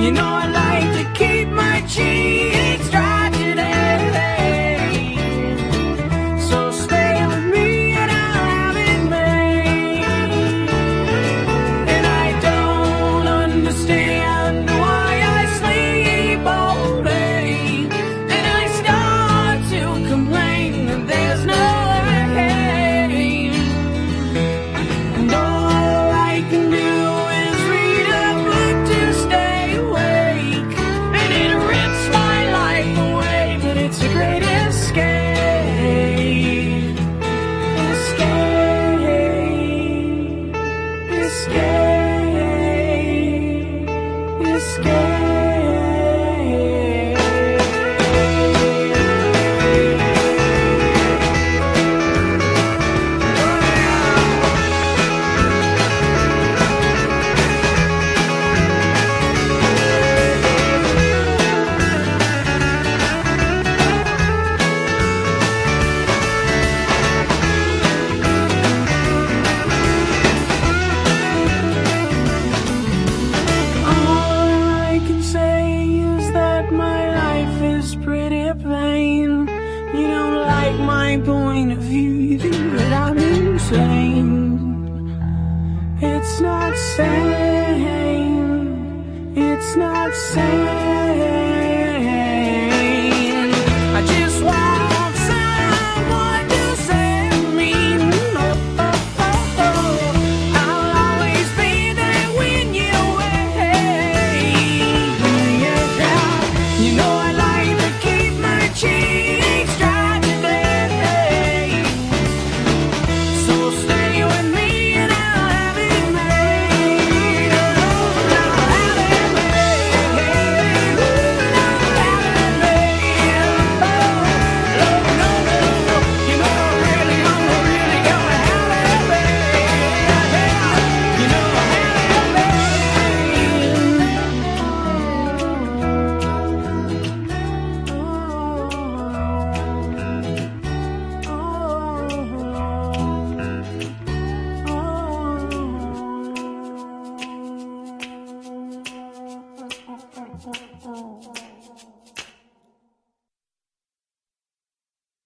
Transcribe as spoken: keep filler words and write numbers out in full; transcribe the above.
You know I like to keep my cheeks dry today. So stay with me and I'll have it made. And I don't understand why I sleep all day, and I start to complain that there's no rain. And all I can do is read a book to stay awake, and it rips my life away, but it's a great escape. Escape. Escape. Escape. You don't like my point of view, you think that I'm insane. It's not sane, it's not sane.